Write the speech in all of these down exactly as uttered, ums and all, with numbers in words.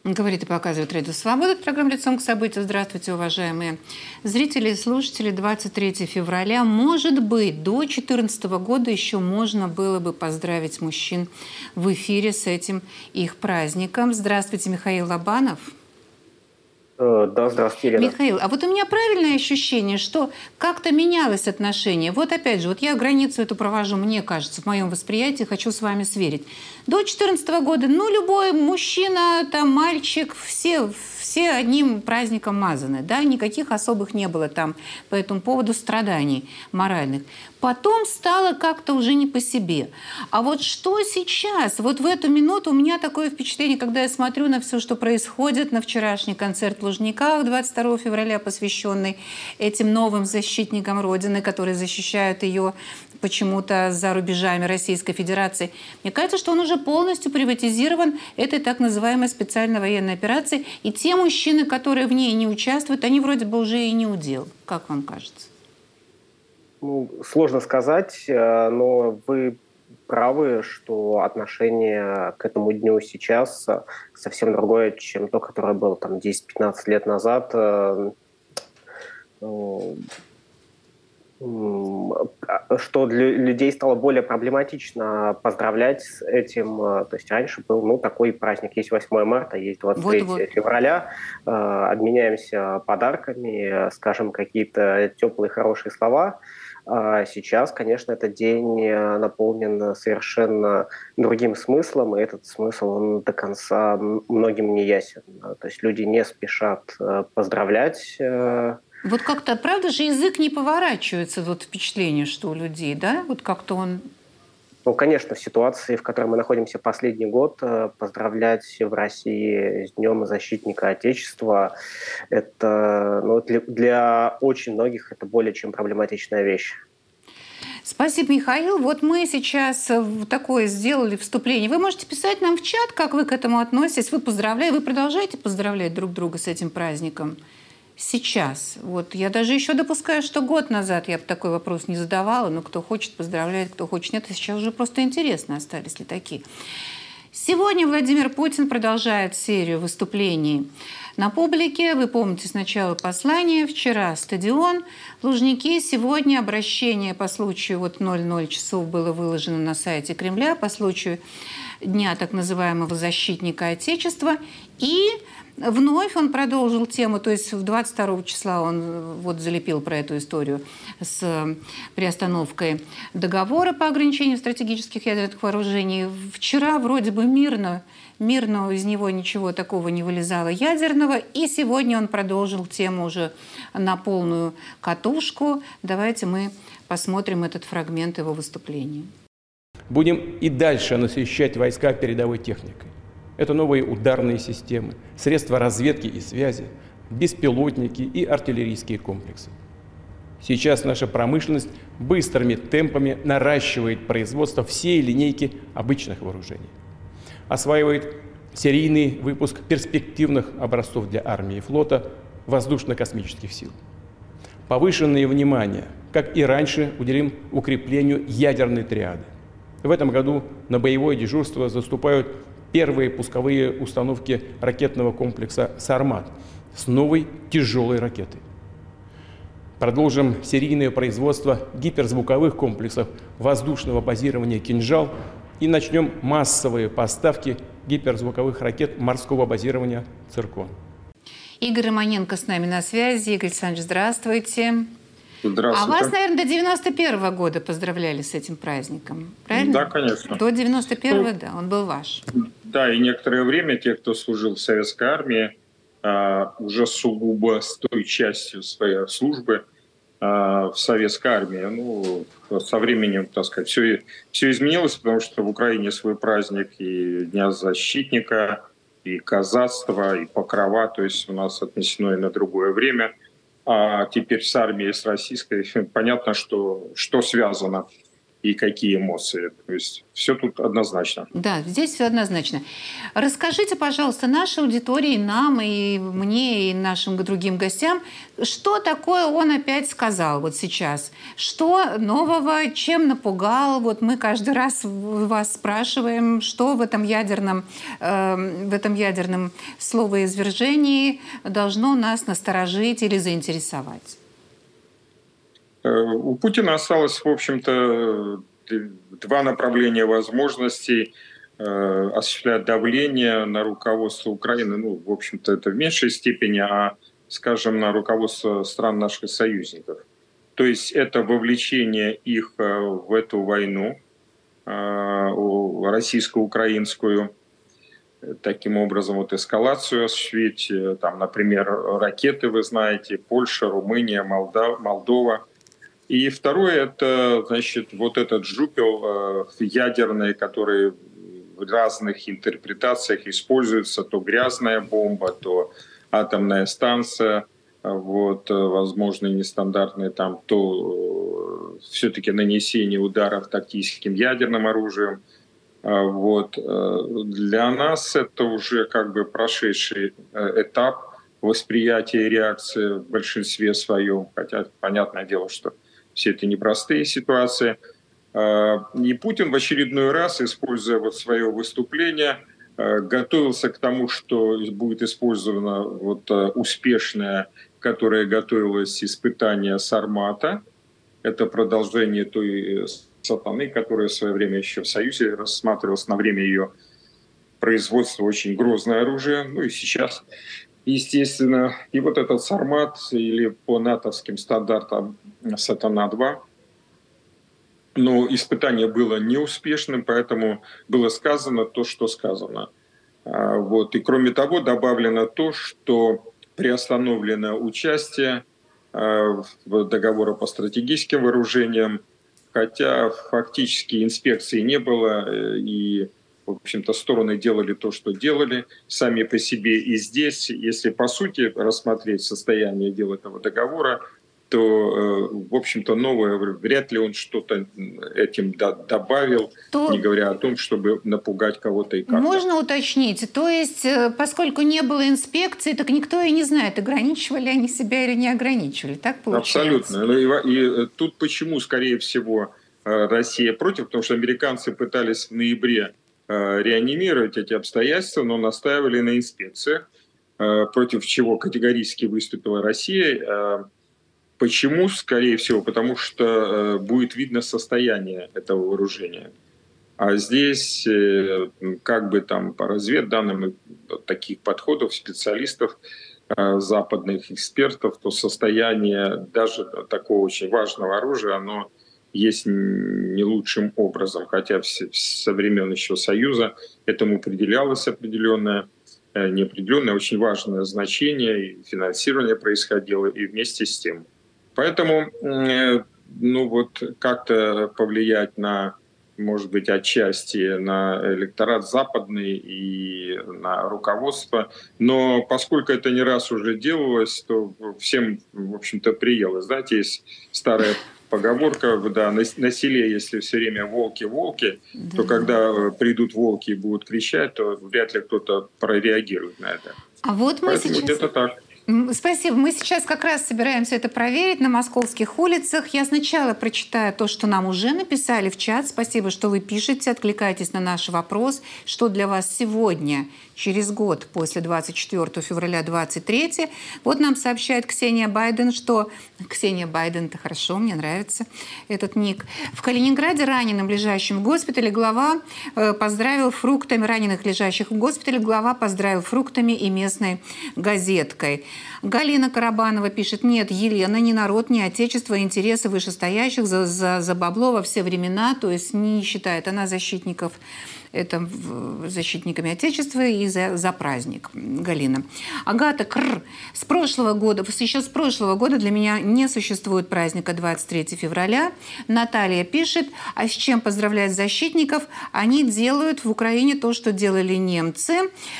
Говорит и показывает Радио Свобода. Это программа «Лицом к событию». Здравствуйте, уважаемые зрители и слушатели. двадцать третьего февраля. Может быть, до две тысячи четырнадцатого года еще можно было бы поздравить мужчин в эфире с этим их праздником. Здравствуйте, Михаил Лобанов. Да, здравствуйте, Елена. Михаил, а вот у меня правильное ощущение, что как-то менялось отношение. Вот опять же, вот я границу эту провожу, мне кажется, в моем восприятии, хочу с вами сверить. До две тысячи четырнадцатого года, ну, любой мужчина, там, мальчик, все, все одним праздником мазаны, да, никаких особых не было там по этому поводу страданий моральных. Потом стало как-то уже не по себе. А вот что сейчас? Вот в эту минуту у меня такое впечатление, когда я смотрю на все, что происходит, на вчерашний концерт в Лужниках двадцать второго февраля, посвященный этим новым защитникам Родины, которые защищают ее почему-то за рубежами Российской Федерации. Мне кажется, что он уже полностью приватизирован этой так называемой специальной военной операцией. И те мужчины, которые в ней не участвуют, они вроде бы уже и не удел. Как вам кажется? Ну, сложно сказать, но вы правы, что отношение к этому дню сейчас совсем другое, чем то, которое было там десять-пятнадцать лет назад. Что для людей стало более проблематично поздравлять с этим. То есть раньше был ну, такой праздник. Есть восьмое марта, есть двадцать третьего вот, вот. февраля. Обменяемся подарками, скажем какие-то теплые, хорошие слова. А сейчас, конечно, этот день наполнен совершенно другим смыслом, и этот смысл он до конца многим не ясен. То есть люди не спешат поздравлять. Вот как-то, правда же, язык не поворачивается, вот впечатление, что у людей, да? Вот как-то он... Ну, конечно, в ситуации, в которой мы находимся последний год, поздравлять в России с Днем защитника Отечества, это ну, для, для очень многих это более чем проблематичная вещь. Спасибо, Михаил. Вот мы сейчас такое сделали вступление. Вы можете писать нам в чат, как вы к этому относитесь. Вы поздравляете, вы продолжаете поздравлять друг друга с этим праздником? Сейчас. Вот я даже еще допускаю, что год назад я бы такой вопрос не задавала, но кто хочет поздравляет, кто хочет нет. А сейчас уже просто интересно, остались ли такие. Сегодня Владимир Путин продолжает серию выступлений на публике. Вы помните сначала послание, вчера стадион, Лужники. Сегодня обращение по случаю вот ноль ноль часов было выложено на сайте Кремля по случаю Дня так называемого защитника Отечества. И вновь он продолжил тему, то есть двадцать второго числа он вот залепил про эту историю с приостановкой договора по ограничению стратегических ядерных вооружений. Вчера вроде бы мирно, мирно из него ничего такого не вылезало ядерного, и сегодня он продолжил тему уже на полную катушку. Давайте мы посмотрим этот фрагмент его выступления. Будем и дальше насыщать войска передовой техникой. Это новые ударные системы, средства разведки и связи, беспилотники и артиллерийские комплексы. Сейчас наша промышленность быстрыми темпами наращивает производство всей линейки обычных вооружений. Осваивает серийный выпуск перспективных образцов для армии и флота, воздушно-космических сил. Повышенное внимание, как и раньше, уделим укреплению ядерной триады. В этом году на боевое дежурство заступают первые пусковые установки ракетного комплекса «Сармат» с новой тяжелой ракетой. Продолжим серийное производство гиперзвуковых комплексов воздушного базирования «Кинжал» и начнем массовые поставки гиперзвуковых ракет морского базирования «Циркон». Игорь Романенко с нами на связи. Игорь Александрович, здравствуйте. Здравствуйте. А вас, наверное, до девяносто первого года поздравляли с этим праздником, правильно? Да, конечно. До девяносто первого, ну, да, он был ваш. Да, и некоторое время те, кто служил в советской армии, уже сугубо с той частью своей службы в советской армии, ну, со временем, так сказать, все, все изменилось, потому что в Украине свой праздник и Дня защитника, и казацтва, и покрова, то есть у нас отнесено и на другое время. А теперь с армией, с российской, понятно, что, что связано. и какие эмоции. То есть все тут однозначно. Да, здесь все однозначно. Расскажите, пожалуйста, нашей аудитории, нам и мне, и нашим другим гостям, что такое он опять сказал вот сейчас? Что нового, чем напугал? Вот мы каждый раз вас спрашиваем, что в этом ядерном, э, в этом ядерном словоизвержении должно нас насторожить или заинтересовать? У Путина осталось, в общем-то, два направления возможностей э, осуществлять давление на руководство Украины. Ну, в общем-то, это в меньшей степени, а, скажем, на руководство стран наших союзников. То есть это вовлечение их в эту войну э, российско-украинскую, таким образом вот эскалацию осуществить. Там, например, ракеты, вы знаете, Польша, Румыния, Молдова, Молдова. И второе, это, значит, вот этот жупел э, ядерный, который в разных интерпретациях используется, то грязная бомба, то атомная станция, вот, возможно, нестандартные там, то э, все-таки нанесение ударов тактическим ядерным оружием. Э, вот. Для нас это уже как бы прошедший этап восприятия и реакции в большинстве своем, хотя понятное дело, что все это непростые ситуации. И Путин в очередной раз, используя вот свое выступление, готовился к тому, что будет использовано вот успешное, которое готовилось испытание «Сармата». Это продолжение той «Сатаны», которая в свое время еще в Союзе рассматривалась, на время ее производства очень грозное оружие, ну и сейчас. Естественно, и вот этот «Сармат», или по натовским стандартам «Сатана-два», но испытание было неуспешным, поэтому было сказано то, что сказано. Вот. И кроме того, добавлено то, что приостановлено участие в договоре по стратегическим вооружениям, хотя фактически инспекции не было, и в общем-то, стороны делали то, что делали сами по себе. И здесь, если по сути рассмотреть состояние дел этого договора, то, в общем-то, новое, вряд ли он что-то этим добавил, то... не говоря о том, чтобы напугать кого-то и как-то. Можно уточнить? То есть, поскольку не было инспекции, так никто и не знает, ограничивали они себя или не ограничивали. Так получается? Абсолютно. И, и тут почему, скорее всего, Россия против? Потому что американцы пытались в ноябре реанимировать эти обстоятельства, но настаивали на инспекциях, против чего категорически выступила Россия. Почему? Скорее всего, потому что будет видно состояние этого вооружения. А здесь, как бы там по разведданным таких подходов специалистов, западных экспертов, то состояние даже такого очень важного оружия, оно есть не лучшим образом, хотя со времен еще Союза этому определялось определенное, неопределенное, очень важное значение, и финансирование происходило, и вместе с тем. Поэтому, ну вот, как-то повлиять на, может быть, отчасти на электорат западный и на руководство, но поскольку это не раз уже делалось, то всем, в общем-то, приелось. Знаете, есть старая поговорка, да, на, на селе, если все время волки-волки, да, то когда придут волки и будут кричать, то вряд ли кто-то прореагирует на это. А вот мы Поэтому сейчас... где-то так. Спасибо. Мы сейчас как раз собираемся это проверить на московских улицах. Я сначала прочитаю то, что нам уже написали в чат. Спасибо, что вы пишете, откликаетесь на наш вопрос. Что для вас сегодня, через год, после двадцать четвёртого февраля двадцать третьего? Вот нам сообщает Ксения Байден, что... Ксения Байден, это хорошо, мне нравится этот ник. В Калининграде раненым, лежащим в госпитале, глава э, поздравил фруктами, раненых, лежащих в госпитале, глава поздравил фруктами и местной газеткой. Галина Карабанова пишет: нет, Елена, ни народ, ни отечество, а интересы вышестоящих за, за, за бабло во все времена, то есть не считает она защитников, это, защитниками отечества и за, за праздник. Галина. Агата Кр. С прошлого года, еще с прошлого года для меня не существует праздника двадцать третьего февраля. Наталья пишет: а с чем поздравлять защитников? Они делают в Украине то, что делали немцы.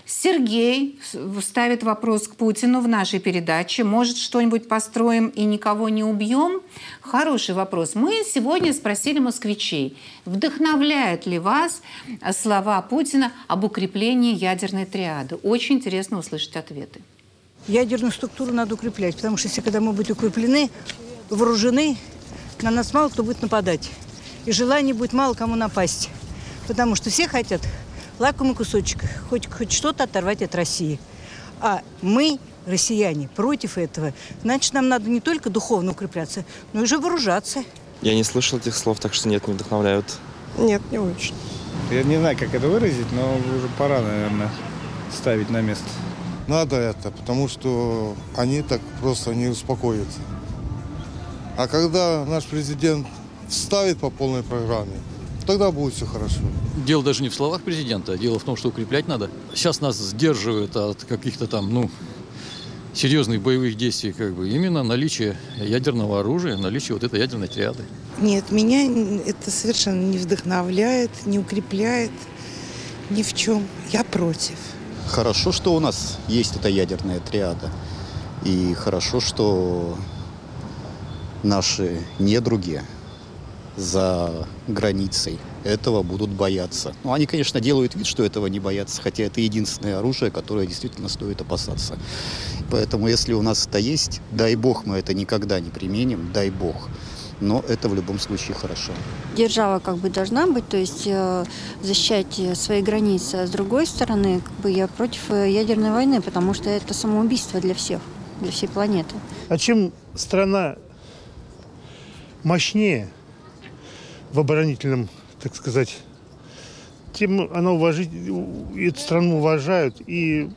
Сергей ставит вопрос к Путину в нашей передаче. Может, что-нибудь построим и никого не убьем? Хороший вопрос. Мы сегодня спросили москвичей, вдохновляют ли вас слова Путина об укреплении ядерной триады? Очень интересно услышать ответы. Ядерную структуру надо укреплять, потому что если когда мы будем укреплены, вооружены, на нас мало кто будет нападать. И желания будет мало кому напасть. Потому что все хотят лакомый кусочек, хоть, хоть что-то оторвать от России. А мы, россияне, против этого. Значит, нам надо не только духовно укрепляться, но и уже вооружаться. Я не слышал этих слов, так что нет, не вдохновляют. Нет, не очень. Я не знаю, как это выразить, но уже пора, наверное, ставить на место. Надо это, потому что они так просто не успокоятся. А когда наш президент вставит по полной программе, тогда будет все хорошо. Дело даже не в словах президента, а дело в том, что укреплять надо. Сейчас нас сдерживают от каких-то там, ну, серьезных боевых действий, как бы, именно наличие ядерного оружия, наличие вот этой ядерной триады. Нет, меня это совершенно не вдохновляет, не укрепляет ни в чем. Я против. Хорошо, что у нас есть эта ядерная триада. И хорошо, что наши недруги за границей этого будут бояться. Ну, они, конечно, делают вид, что этого не боятся, хотя это единственное оружие, которое действительно стоит опасаться. Поэтому, если у нас это есть, дай бог мы это никогда не применим, дай бог. Но это в любом случае хорошо. Держава как бы должна быть, то есть э, защищать свои границы. А с другой стороны, как бы я против ядерной войны, потому что это самоубийство для всех, для всей планеты. А чем страна мощнее в оборонительном, так сказать, тем она уважит, эту страну уважают и,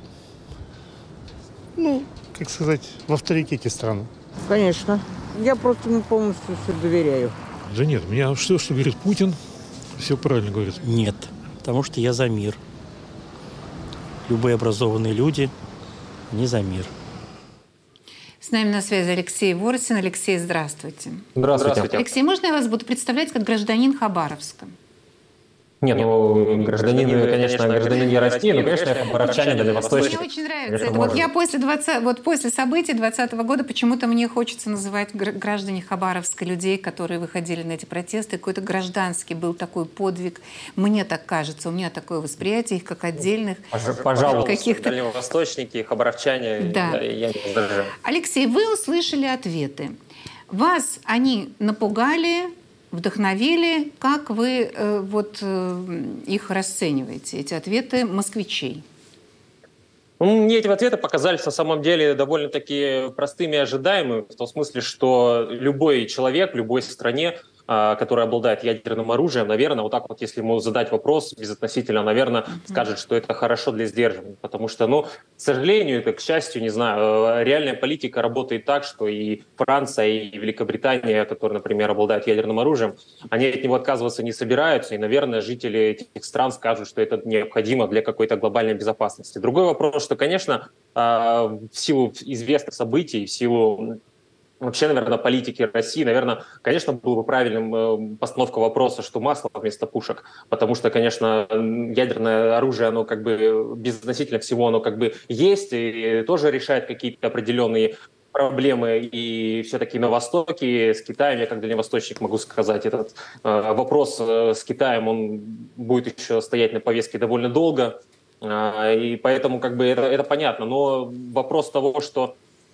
ну, как сказать, в авторитете страны. Конечно. Я просто ему полностью все доверяю. Да нет, меня что, что говорит Путин, все правильно говорит. Нет, потому что я за мир. Любые образованные люди не за мир. С нами на связи Алексей Ворсин. Алексей, здравствуйте. Здравствуйте. Алексей, можно я вас буду представлять как гражданин Хабаровска? Нет, ну, гражданин, конечно, гражданин не России, но, конечно, хабаровчане, дальневосточники. Мне очень нравится это. Вот я после, двадцатого, вот после событий двадцатого года почему-то мне хочется называть граждане Хабаровска людей, которые выходили на эти протесты. Какой-то гражданский был такой подвиг. Мне так кажется, у меня такое восприятие их как отдельных. Пожалуйста, каких-то... дальневосточники, хабаровчане, да. Я не возражаю. Алексей, вы услышали ответы. Вас они напугали, вдохновили. Как вы э, вот, э, их расцениваете, эти ответы москвичей? Мне эти ответы показались на самом деле довольно-таки простыми и ожидаемыми, в том смысле, что любой человек в любой стране, который обладает ядерным оружием, наверное, вот так вот, если ему задать вопрос безотносительно, наверное, скажет, что это хорошо для сдерживания. Потому что, ну, к сожалению, это, к счастью, не знаю, реальная политика работает так, что и Франция, и Великобритания, которые, например, обладают ядерным оружием, они от него отказываться не собираются, и, наверное, жители этих стран скажут, что это необходимо для какой-то глобальной безопасности. Другой вопрос, что, конечно, в силу известных событий, в силу вообще, наверное, политики России, наверное, конечно, было бы правильным постановка вопроса, что масло вместо пушек, потому что, конечно, ядерное оружие, оно как бы безотносительно всего, оно как бы есть и тоже решает какие-то определенные проблемы. И все-таки на Востоке с Китаем, я как дальневосточник могу сказать, этот э, вопрос э, с Китаем, он будет еще стоять на повестке довольно долго, э, и поэтому как бы это, это понятно. Но вопрос того, что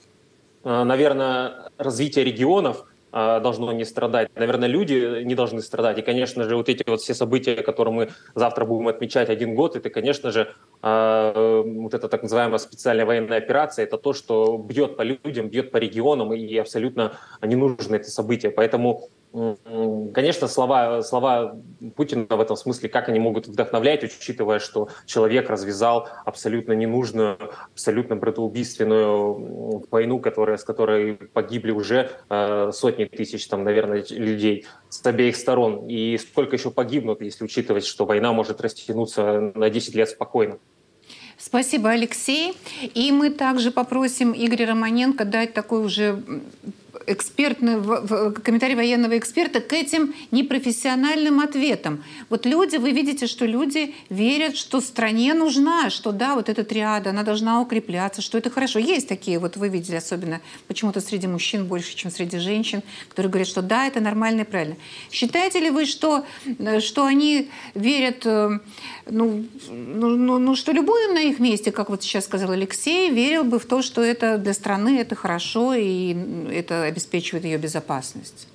наверное, развитие регионов должно не страдать. Наверное, люди не должны страдать. И, конечно же, вот эти вот все события, которые мы завтра будем отмечать один год, это, конечно же, вот эта так называемая специальная военная операция, это то, что бьет по людям, бьет по регионам, и абсолютно не нужно это событие. Поэтому, конечно, слова, слова Путина в этом смысле, как они могут вдохновлять, учитывая, что человек развязал абсолютно ненужную, абсолютно братоубийственную войну, которая, с которой погибли уже э, сотни тысяч, там, наверное, людей с обеих сторон. И сколько еще погибнут, если учитывать, что война может растянуться на десять лет спокойно. Спасибо, Алексей. И мы также попросим Игоря Романенко дать такой уже экспертный, комментарий военного эксперта к этим непрофессиональным ответам. Вот люди, вы видите, что люди верят, что стране нужна, что да, вот эта триада, она должна укрепляться, что это хорошо. Есть такие, вот вы видели особенно почему-то среди мужчин больше, чем среди женщин, которые говорят, что да, это нормально и правильно. Считаете ли вы, что, что они верят, ну, ну, ну, ну, что любой на их месте, как вот сейчас сказал Алексей, верил бы в то, что это для страны это хорошо и это обеспечивает ее безопасность?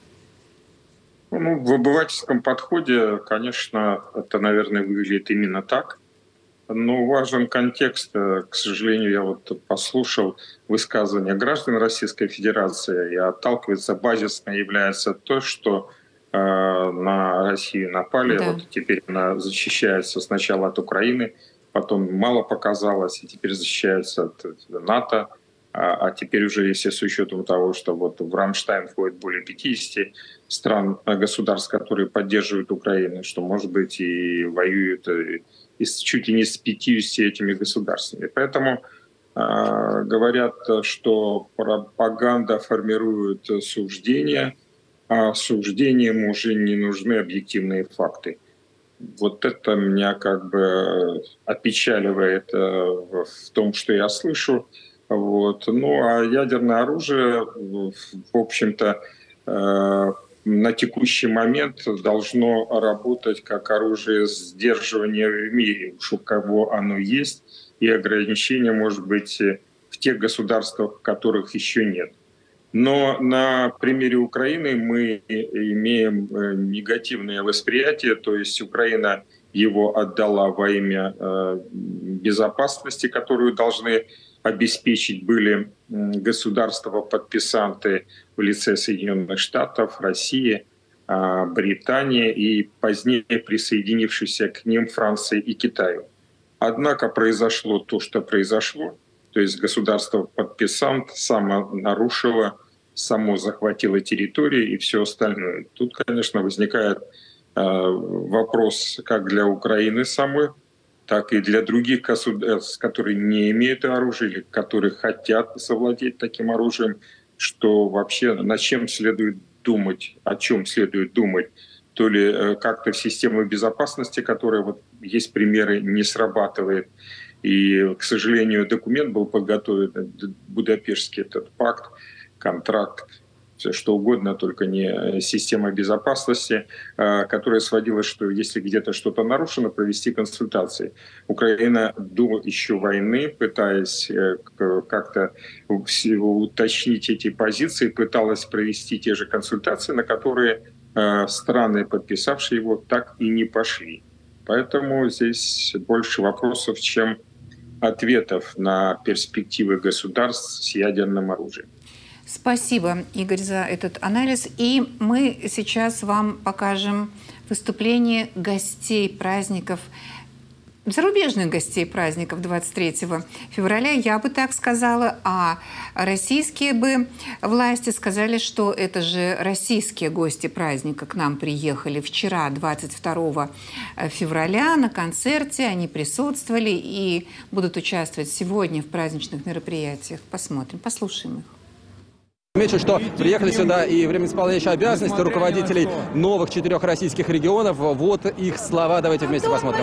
Ну, в обывательском подходе, конечно, это, наверное, выглядит именно так. Но важен контекст. К сожалению, я вот послушал высказывания граждан Российской Федерации, и отталкиваться базисно является то, что э, на Россию напали. Да. Вот теперь она защищается сначала от Украины, потом мало показалось, и теперь защищается от НАТО. А, а теперь уже, если с учетом того, что вот в Рамштайн входит более пятидесяти стран, государств, которые поддерживают Украину, что, может быть, и воюют и, и чуть ли не с пятьюдесятью этими государствами. Поэтому э, говорят, что пропаганда формирует суждения, а суждениям уже не нужны объективные факты. Вот это меня как бы опечаливает э, в том, что я слышу. Вот. Ну а ядерное оружие, в общем-то, э, на текущий момент должно работать как оружие сдерживания в мире. Уж у кого оно есть, и ограничения, может быть, в тех государствах, в которых еще нет. Но на примере Украины мы имеем негативное восприятие, то есть Украина его отдала во имя э, безопасности, которую должны обеспечить были государства-подписанты в лице Соединенных Штатов, России, Британии и позднее присоединившиеся к ним Франции и Китаю. Однако произошло то, что произошло, то есть государство-подписант само нарушило, само захватило территорию и все остальное. Тут, конечно, возникает вопрос как для Украины самой, так и для других государств, которые не имеют оружия или которые хотят завладеть таким оружием, что вообще над чем следует думать, о чем следует думать. То ли как-то система безопасности, которая, вот есть примеры, не срабатывает. И, к сожалению, документ был подготовлен, Будапештский этот пакт, контракт, все что угодно, только не система безопасности, которая сводилась, что если где-то что-то нарушено, провести консультации. Украина до еще войны, пытаясь как-то уточнить эти позиции, пыталась провести те же консультации, на которые страны, подписавшие его, так и не пошли. Поэтому здесь больше вопросов, чем ответов на перспективы государств с ядерным оружием. Спасибо, Игорь, за этот анализ. И мы сейчас вам покажем выступление гостей праздников, зарубежных гостей праздников двадцать третьего февраля, я бы так сказала, а российские бы власти сказали, что это же российские гости праздника к нам приехали вчера, двадцать второго февраля, на концерте, они присутствовали и будут участвовать сегодня в праздничных мероприятиях. Посмотрим, послушаем их. Отмечу, что приехали сюда и временно исполняющие обязанности руководителей новых четырех российских регионов. Вот их слова. Давайте вместе посмотрим.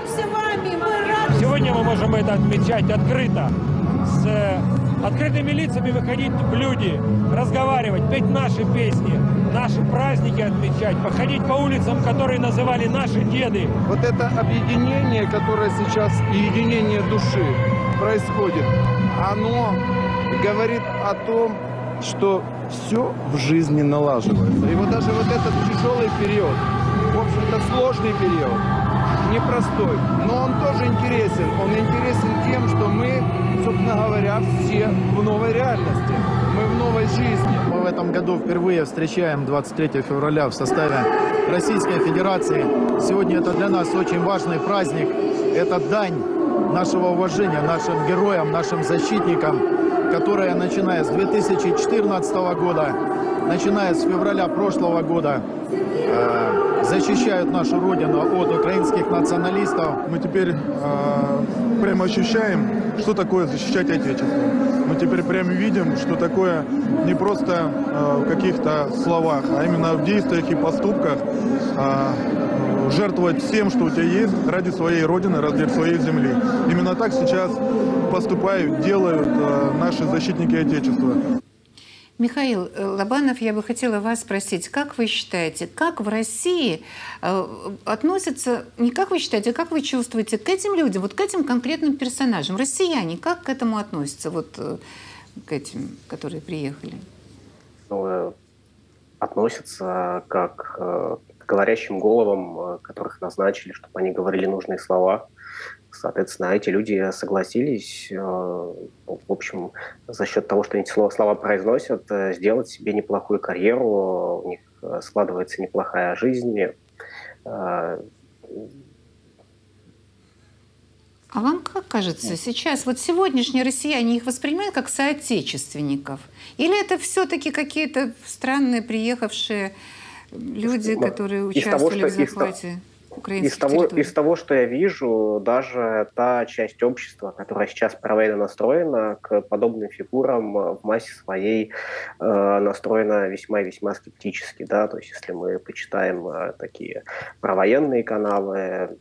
Сегодня мы можем это отмечать открыто, с открытыми лицами выходить в люди, разговаривать, петь наши песни, наши праздники отмечать, походить по улицам, которые называли наши деды. Вот это объединение, которое сейчас, единение души происходит, оно говорит о том, что все в жизни налаживается. И вот даже вот этот тяжелый период, в общем-то сложный период, непростой, но он тоже интересен. Он интересен тем, что мы, собственно говоря, все в новой реальности, мы в новой жизни. Мы в этом году впервые встречаем двадцать третьего февраля в составе Российской Федерации. Сегодня это для нас очень важный праздник. Это дань нашего уважения нашим героям, нашим защитникам, которые, начиная с две тысячи четырнадцатого года, начиная с февраля прошлого года, э, защищают нашу Родину от украинских националистов. Мы теперь э, прямо ощущаем, что такое защищать Отечество. Мы теперь прямо видим, что такое не просто э, в каких-то словах, а именно в действиях и поступках э, жертвовать всем, что у тебя есть, ради своей родины, ради своей земли. Именно так сейчас поступают, делают э, наши защитники Отечества. Михаил Лобанов, я бы хотела вас спросить, как вы считаете, как в России э, относятся, не как вы считаете, а как вы чувствуете к этим людям, вот к этим конкретным персонажам, россияне, как к этому относятся, вот э, к этим, которые приехали? Ну, относятся как э, к говорящим головам, которых назначили, чтобы они говорили нужные слова. Соответственно, эти люди согласились, в общем, за счет того, что они эти слова произносят, сделать себе неплохую карьеру, у них складывается неплохая жизнь. А вам как кажется, сейчас вот сегодняшние россияне их воспринимают как соотечественников? Или это все-таки какие-то странные приехавшие люди, которые участвовали в захвате? Из того, из того, что я вижу, даже та часть общества, которая сейчас провойно настроена, к подобным фигурам в массе своей э, настроена весьма и весьма скептически. Да? То есть если мы почитаем э, такие провоенные каналы, э,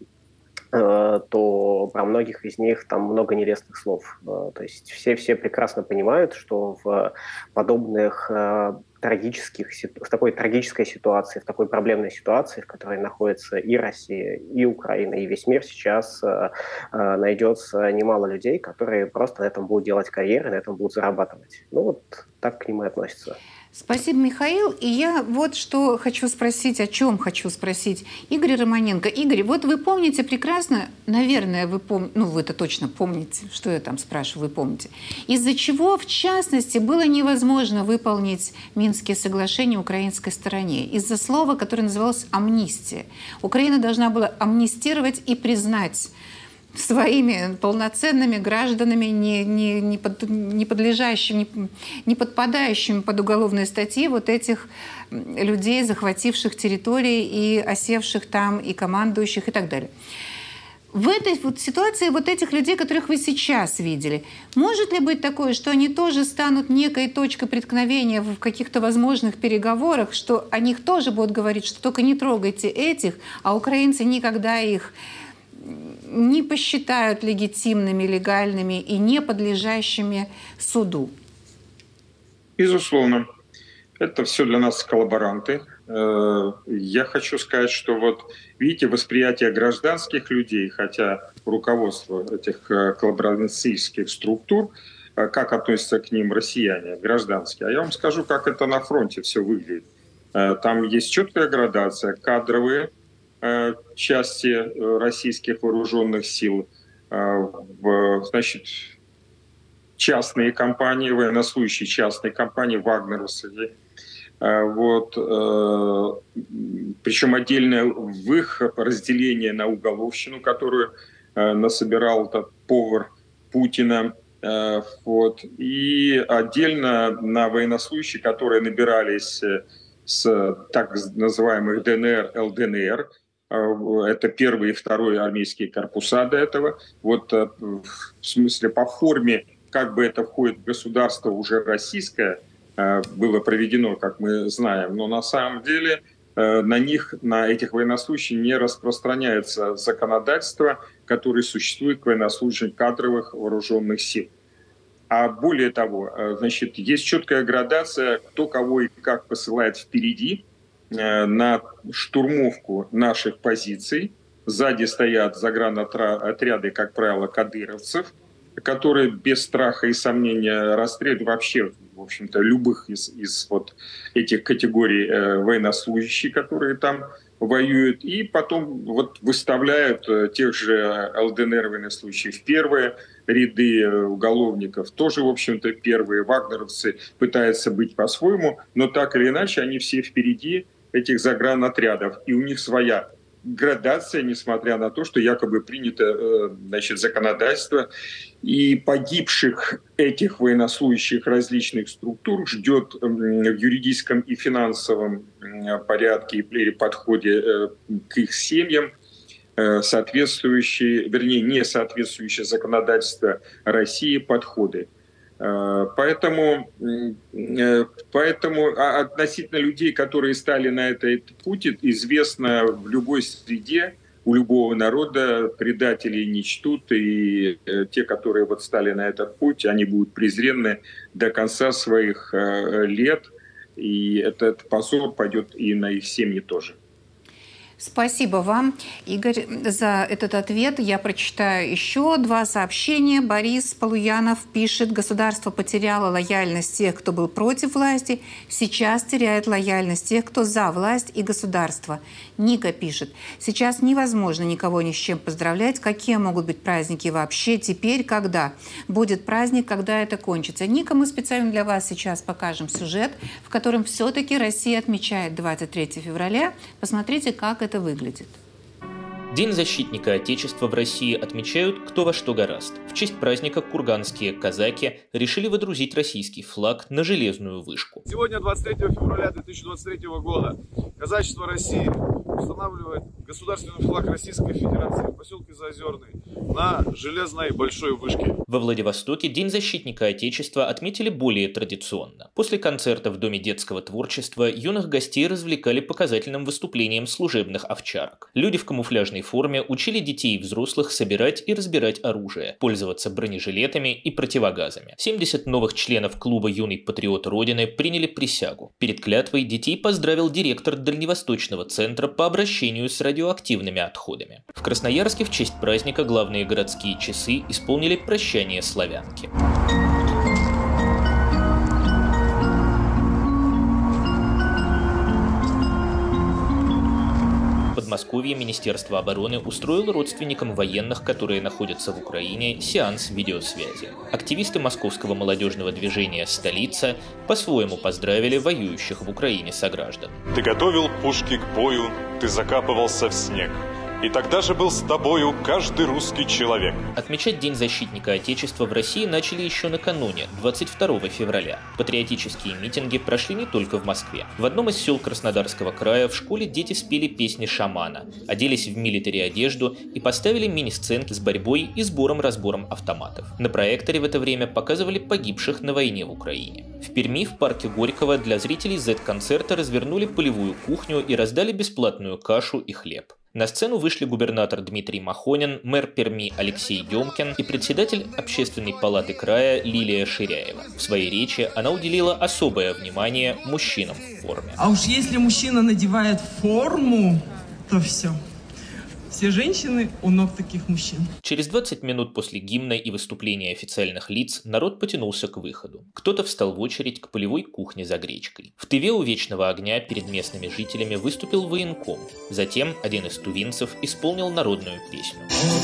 то про многих из них там много нелестных слов. Э, то есть все, все прекрасно понимают, что в подобных э, трагических, в такой трагической ситуации, в такой проблемной ситуации, в которой находится и Россия, и Украина, и весь мир, сейчас э, э, найдется немало людей, которые просто на этом будут делать карьеру, на этом будут зарабатывать. Ну вот так к ним и относятся. Спасибо, Михаил. И я вот что хочу спросить, о чем хочу спросить Игоря Романенко. Игорь, вот вы помните прекрасно, наверное, вы помните, ну вы-то точно помните, что я там спрашиваю, вы помните, из-за чего, в частности, было невозможно выполнить Минские соглашения украинской стороне? Из-за слова, которое называлось амнистия. Украина должна была амнистировать и признать своими полноценными гражданами, не, не, не, под, не подлежащими, не, не подпадающими под уголовные статьи вот этих людей, захвативших территории и осевших там, и командующих, и так далее. В этой вот ситуации вот этих людей, которых вы сейчас видели, может ли быть такое, что они тоже станут некой точкой преткновения в каких-то возможных переговорах, что о них тоже будут говорить, что только не трогайте этих, а украинцы никогда их не посчитают легитимными, легальными и не подлежащими суду? Безусловно. Это все для нас коллаборанты. Я хочу сказать, что вот видите, восприятие гражданских людей, хотя руководство этих коллаборанционистских структур, как относятся к ним россияне, гражданские. А я вам скажу, как это на фронте все выглядит. Там есть четкая градация, кадровые части российских вооруженных сил, значит, частные компании, военнослужащие частные компании, вагнеровцы. Вот. Причем отдельно в их разделение на уголовщину, которую насобирал этот повар Путина. Вот. И отдельно на военнослужащих, которые набирались с так называемых ДНР, ЛДНР. Это первый и второй армейские корпуса до этого. Вот в смысле по форме, как бы это входит в государство уже российское, было проведено, как мы знаем. Но на самом деле на них, на этих военнослужащих не распространяется законодательство, которое существует к военнослужащим кадровых вооруженных сил. А более того, значит, есть четкая градация, кто кого и как посылает впереди на штурмовку наших позиций. Сзади стоят загранотряды, как правило, кадыровцев, которые без страха и сомнения расстреливают вообще, в общем-то, любых из, из вот этих категорий э, военнослужащих, которые там воюют, и потом вот выставляют э, тех же ЛДНР военнослужащих в первые ряды, э, уголовников тоже, в общем-то, первые. Вагнеровцы пытаются быть по-своему, но так или иначе они все впереди этих загранотрядов, и у них своя градация, несмотря на то, что якобы принято, значит, законодательство, и погибших этих военнослужащих различных структур ждет в юридическом и финансовом порядке и подходе к их семьям соответствующие, вернее, не соответствующие законодательству России подходы. Поэтому, поэтому относительно людей, которые стали на этот путь, известно в любой среде, у любого народа предателей не чтут, и те, которые вот стали на этот путь, они будут презренны до конца своих лет, и этот позор пойдет и на их семьи тоже. Спасибо вам, Игорь, за этот ответ. Я прочитаю еще два сообщения. Борис Полуянов пишет: государство потеряло лояльность тех, кто был против власти, сейчас теряет лояльность тех, кто за власть и государство. Ника пишет: сейчас невозможно никого ни с чем поздравлять. Какие могут быть праздники вообще теперь, когда? Будет праздник, когда это кончится. Ника, мы специально для вас сейчас покажем сюжет, в котором все-таки Россия отмечает двадцать третьего февраля. Посмотрите, как это это выглядит. День защитника Отечества в России отмечают кто во что горазд. В честь праздника курганские казаки решили водрузить российский флаг на железную вышку. Сегодня, двадцать третьего февраля две тысячи двадцать третьего года, казачество России устанавливает государственный флаг Российской Федерации в поселке Заозерный на железной большой вышке. Во Владивостоке День защитника Отечества отметили более традиционно. После концерта в Доме детского творчества юных гостей развлекали показательным выступлением служебных овчарок. Люди в камуфляжной форме учили детей и взрослых собирать и разбирать оружие, пользоваться бронежилетами и противогазами. семьдесят новых членов клуба «Юный патриот Родины» приняли присягу. Перед клятвой детей поздравил директор Дальневосточного центра по обращению с радиоактивными отходами. В Красноярске в честь праздника главные городские часы исполнили прощание славянки. В Подмосковье Министерство обороны устроило родственникам военных, которые находятся в Украине, сеанс видеосвязи. Активисты московского молодежного движения «Столица» по-своему поздравили воюющих в Украине сограждан. Ты готовил пушки к бою, ты закапывался в снег. И тогда же был с тобою каждый русский человек. Отмечать День защитника Отечества в России начали еще накануне, двадцать второго февраля. Патриотические митинги прошли не только в Москве. В одном из сел Краснодарского края в школе дети спели песни шамана, оделись в милитари одежду и поставили мини-сценки с борьбой и сбором-разбором автоматов. На проекторе в это время показывали погибших на войне в Украине. В Перми в парке Горького для зрителей зет-концерта развернули полевую кухню и раздали бесплатную кашу и хлеб. На сцену вышли губернатор Дмитрий Махонин, мэр Перми Алексей Демкин и председатель Общественной палаты края Лилия Ширяева. В своей речи она уделила особое внимание мужчинам в форме. А уж если мужчина надевает форму, то все. Все женщины у ног таких мужчин. Через двадцать минут после гимна и выступления официальных лиц народ потянулся к выходу. Кто-то встал в очередь к полевой кухне за гречкой. В Тыве у Вечного огня перед местными жителями выступил военком. Затем один из тувинцев исполнил народную песню.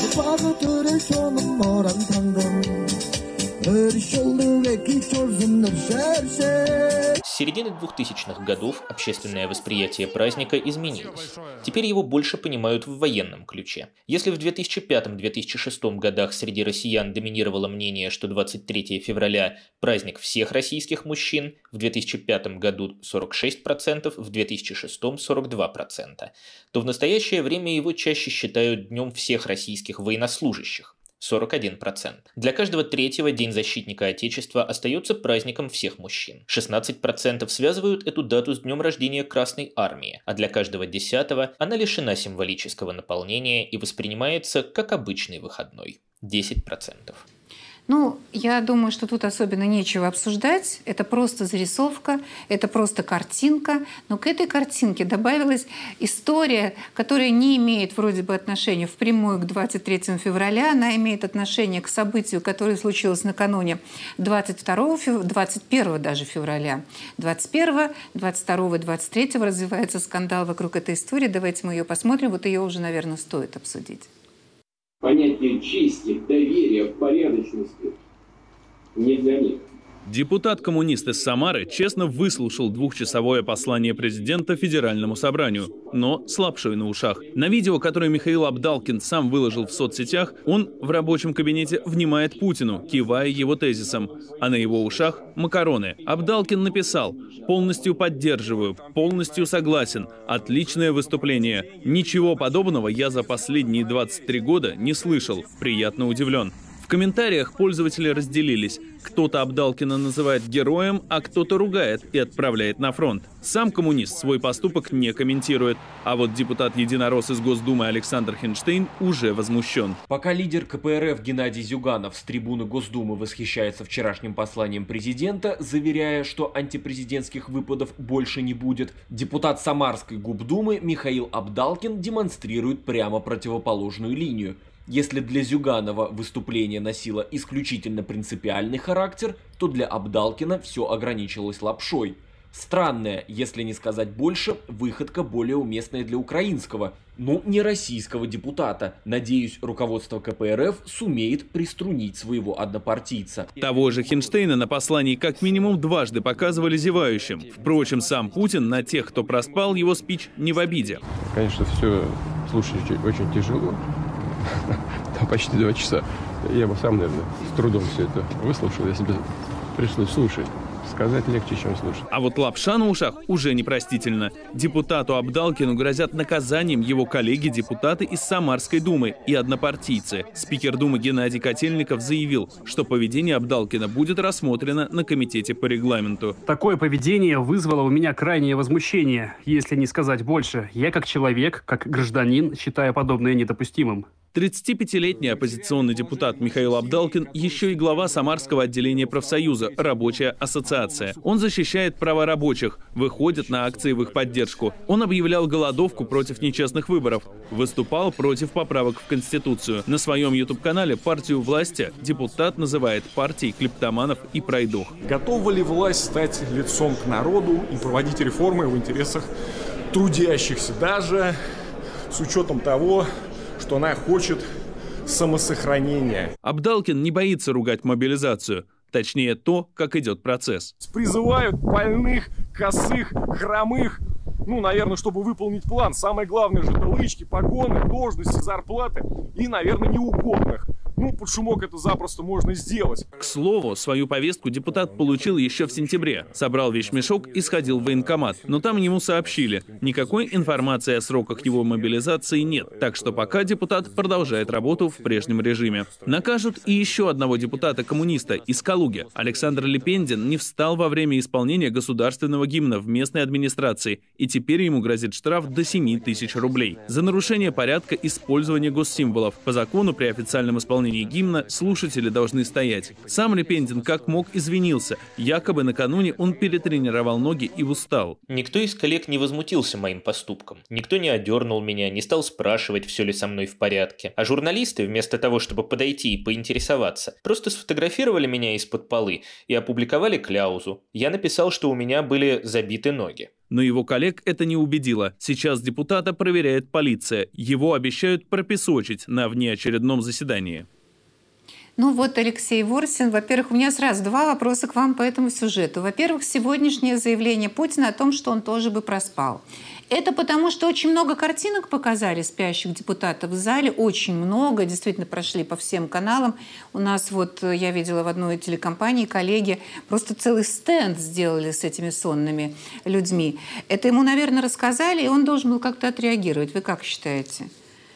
С середины двухтысячных годов общественное восприятие праздника изменилось. Теперь его больше понимают в военном ключе. Если в две тысячи пятом — две тысячи шестом годах среди россиян доминировало мнение, что двадцать третьего февраля – праздник всех российских мужчин, в две тысячи пятом году сорок шесть процентов, в две тысячи шестом – сорок два процента, то в настоящее время его чаще считают днем всех российских военнослужащих. сорок один процент. Для каждого третьего День защитника Отечества остается праздником всех мужчин. шестнадцать процентов связывают эту дату с днем рождения Красной Армии, а для каждого десятого она лишена символического наполнения и воспринимается как обычный выходной. десять процентов. Ну, я думаю, что тут особенно нечего обсуждать. Это просто зарисовка, это просто картинка. Но к этой картинке добавилась история, которая не имеет вроде бы отношения впрямую к двадцать третьему февраля. Она имеет отношение к событию, которое случилось накануне двадцать второго, двадцать первого даже февраля. двадцать первого, двадцать второго и двадцать третьего развивается скандал вокруг этой истории. Давайте мы ее посмотрим. Вот ее уже, наверное, стоит обсудить. Понятие чести, доверия, порядочности не для них. Депутат-коммунист из Самары честно выслушал двухчасовое послание президента Федеральному собранию, но с лапшой на ушах. На видео, которое Михаил Абдалкин сам выложил в соцсетях, он в рабочем кабинете внимает Путину, кивая его тезисом, а на его ушах – макароны. Абдалкин написал: «Полностью поддерживаю, полностью согласен, отличное выступление. Ничего подобного я за последние двадцать три года не слышал, приятно удивлен». В комментариях пользователи разделились. Кто-то Абдалкина называет героем, а кто-то ругает и отправляет на фронт. Сам коммунист свой поступок не комментирует. А вот депутат-единорос из Госдумы Александр Хинштейн уже возмущен. Пока лидер ка пэ эр эф Геннадий Зюганов с трибуны Госдумы восхищается вчерашним посланием президента, заверяя, что антипрезидентских выпадов больше не будет, депутат Самарской Губдумы Михаил Абдалкин демонстрирует прямо противоположную линию. Если для Зюганова выступление носило исключительно принципиальный характер, то для Абдалкина все ограничилось лапшой. Странная, если не сказать больше, выходка более уместная для украинского, ну не российского депутата. Надеюсь, руководство ка пэ эр эф сумеет приструнить своего однопартийца. Того же Хинштейна на послании как минимум дважды показывали зевающим. Впрочем, сам Путин на тех, кто проспал его спич, не в обиде. Конечно, все слушать очень тяжело. Там почти два часа. Я бы сам, наверное, с трудом все это выслушал, если бы пришлось слушать. Сказать легче, чем слушать. А вот лапша на ушах уже непростительно. Депутату Абдалкину грозят наказанием его коллеги-депутаты из Самарской думы и однопартийцы. Спикер думы Геннадий Котельников заявил, что поведение Абдалкина будет рассмотрено на комитете по регламенту. Такое поведение вызвало у меня крайнее возмущение, если не сказать больше. Я как человек, как гражданин, считаю подобное недопустимым. тридцатипятилетний оппозиционный депутат Михаил Абдалкин еще и глава Самарского отделения профсоюза «Рабочая ассоциация». Он защищает права рабочих, выходит на акции в их поддержку. Он объявлял голодовку против нечестных выборов, выступал против поправок в Конституцию. На своем ютуб-канале партию власти депутат называет партией клептоманов и пройдох. Готова ли власть стать лицом к народу и проводить реформы в интересах трудящихся, даже с учетом того, что она хочет самосохранения? Абдалкин не боится ругать мобилизацию. Точнее, то, как идет процесс. Призывают больных, косых, хромых, ну, наверное, чтобы выполнить план. Самое главное же это лычки, погоны, должности, зарплаты и, наверное, неугодных. Ну, под шумок это запросто можно сделать. К слову, свою повестку депутат получил еще в сентябре. Собрал вещмешок и сходил в военкомат. Но там ему сообщили, никакой информации о сроках его мобилизации нет. Так что пока депутат продолжает работу в прежнем режиме. Накажут и еще одного депутата-коммуниста из Калуги. Александр Лепендин не встал во время исполнения государственного гимна в местной администрации. И теперь ему грозит штраф до семи тысяч рублей. За нарушение порядка использования госсимволов. По закону при официальном исполнении гимна слушатели должны стоять. Сам Лепендин как мог извинился. Якобы накануне он перетренировал ноги и устал. Никто из коллег не возмутился моим поступком. Никто не одернул меня, не стал спрашивать, все ли со мной в порядке. А журналисты, вместо того, чтобы подойти и поинтересоваться, просто сфотографировали меня из-под полы и опубликовали кляузу. Я написал, что у меня были забиты ноги. Но его коллег это не убедило. Сейчас депутата проверяет полиция. Его обещают пропесочить на внеочередном заседании. Ну вот, Алексей Ворсин, во-первых, у меня сразу два вопроса к вам по этому сюжету. Во-первых, сегодняшнее заявление Путина о том, что он тоже бы проспал. Это потому, что очень много картинок показали спящих депутатов в зале, очень много, действительно прошли по всем каналам. У нас вот, я видела в одной телекомпании, коллеги просто целый стенд сделали с этими сонными людьми. Это ему, наверное, рассказали, и он должен был как-то отреагировать. Вы как считаете?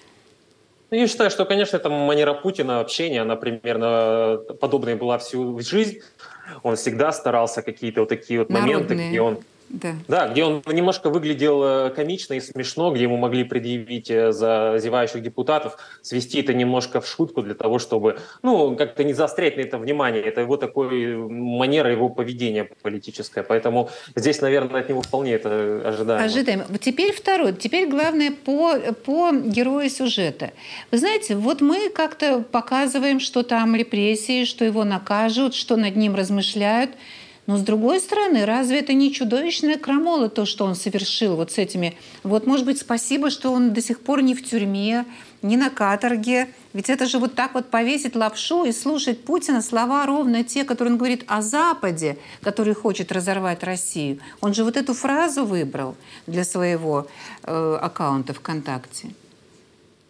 Я считаю, что, конечно, это манера Путина общения, она примерно подобная была всю жизнь. Он всегда старался какие-то вот такие вот Народные. моменты, где он... Да. да, где он немножко выглядел комично и смешно, где ему могли предъявить за зевающих депутатов, свести это немножко в шутку для того, чтобы, ну, как-то не заострять на это внимание. Это его такой манера, его поведения политическое. Поэтому здесь, наверное, от него вполне это ожидаемо. Ожидаемо. Теперь второй. Теперь главное по, по герою сюжета. Вы знаете, вот мы как-то показываем, что там репрессии, что его накажут, что над ним размышляют. Но, с другой стороны, разве это не чудовищная крамола, то, что он совершил вот с этими... Вот, может быть, спасибо, что он до сих пор не в тюрьме, не на каторге. Ведь это же вот так вот повесить лапшу и слушать Путина слова ровно те, которые он говорит о Западе, который хочет разорвать Россию. Он же вот эту фразу выбрал для своего э, аккаунта ВКонтакте.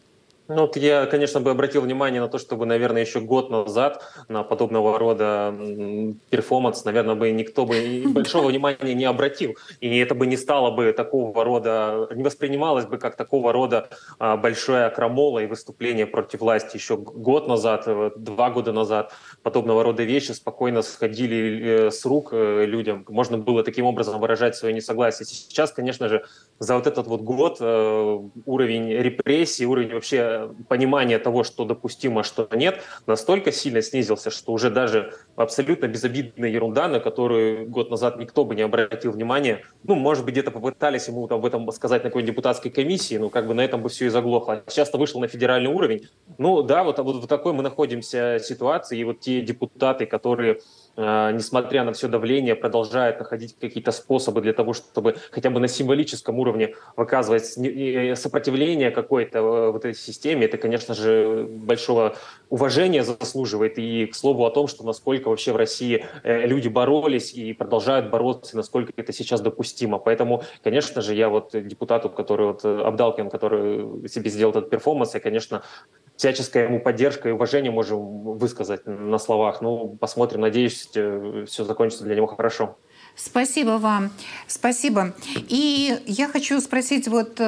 Ну, вот я, конечно, бы обратил внимание на то, чтобы, наверное, еще год назад на подобного рода перформанс, наверное, бы никто бы большого внимания не обратил. И это бы не стало бы такого рода, не воспринималось бы как такого рода большое крамола и выступление против власти. Еще год назад, два года назад подобного рода вещи спокойно сходили с рук людям. Можно было таким образом выражать свое несогласие. Сейчас, конечно же, за вот этот вот год уровень репрессий, уровень вообще понимание того, что допустимо, что нет, настолько сильно снизился, что уже даже абсолютно безобидная ерунда, на которую год назад никто бы не обратил внимания, ну, может быть, где-то попытались ему там, об этом сказать на какой-нибудь депутатской комиссии, но как бы на этом бы все и заглохло. Сейчас-то вышел на федеральный уровень. Ну да, вот, вот в такой мы находимся ситуации, и вот те депутаты, которые несмотря на все давление, продолжает находить какие-то способы для того, чтобы хотя бы на символическом уровне выказывать сопротивление какой-то вот этой системе, это, конечно же, большого уважения заслуживает. И к слову о том, что насколько вообще в России люди боролись и продолжают бороться, насколько это сейчас допустимо. Поэтому, конечно же, я вот депутату, который вот Абдалкин, который себе сделал этот перформанс, я, конечно, всяческая ему поддержка и уважение можем высказать на словах. Ну, посмотрим, надеюсь, все закончится для него хорошо. Спасибо вам. Спасибо. И я хочу спросить вот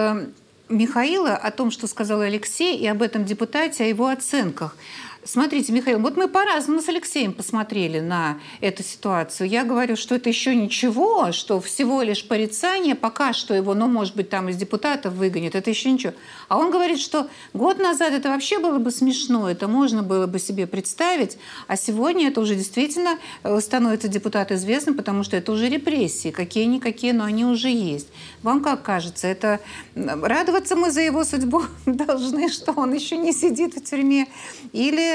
Михаила о том, что сказал Алексей, и об этом депутате, о его оценках. Смотрите, Михаил, вот мы по-разному с Алексеем посмотрели на эту ситуацию. Я говорю, что это еще ничего, что всего лишь порицание, пока что его, ну, может быть, там из депутатов выгонят, это еще ничего. А он говорит, что год назад это вообще было бы смешно, это можно было бы себе представить, а сегодня это уже действительно становится депутат известным, потому что это уже репрессии, какие-никакие, но они уже есть. Вам как кажется, это радоваться мы за его судьбу должны, что он еще не сидит в тюрьме, или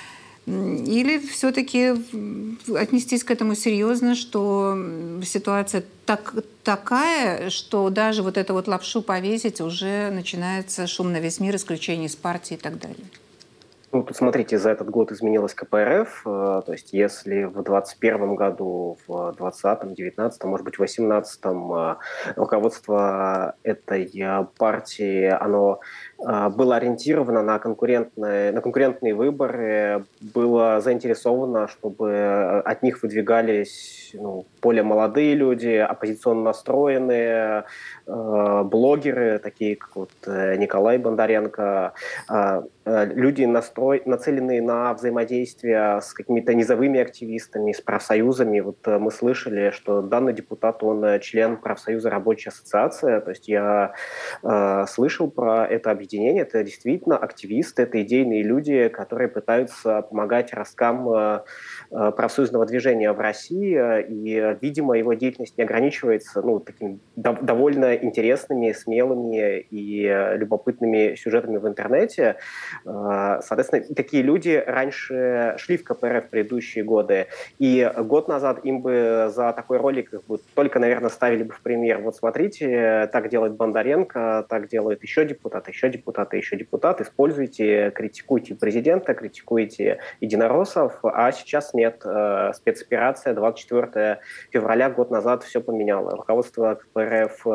Или все-таки отнестись к этому серьезно, что ситуация так, такая, что даже вот эту вот лапшу повесить уже начинается шум на весь мир, исключение из партии и так далее? Ну, тут смотрите, за этот год изменилась ка пэ эр эф, то есть если в двадцать первом году, в двадцатом, девятнадцатом, может быть, восемнадцатом руководство этой партии, оно было ориентировано на конкурентные, на конкурентные выборы, было заинтересовано, чтобы от них выдвигались, ну, более молодые люди, оппозиционно настроенные, э, блогеры, такие как вот Николай Бондаренко, э, люди, настрой, нацеленные на взаимодействие с какими-то низовыми активистами, с профсоюзами. Вот мы слышали, что данный депутат, он член профсоюза «Рабочая ассоциация». То есть я э, слышал про это объединение. Это действительно активисты, это идейные люди, которые пытаются помогать росткам э, профсоюзного движения в России. И, видимо, его деятельность не ограничивается, ну, такими дов- довольно интересными, смелыми и любопытными сюжетами в интернете. Соответственно, такие люди раньше шли в ка пэ эр эф в предыдущие годы, и год назад им бы за такой ролик их бы только, наверное, ставили бы в пример. Вот смотрите, так делает Бондаренко, так делают еще депутаты, еще депутаты, еще депутаты. Используйте, критикуйте президента, критикуйте единороссов, а сейчас нет. Спецоперация двадцать четвёртого февраля, год назад, все поменяло. Руководство ка пэ эр эф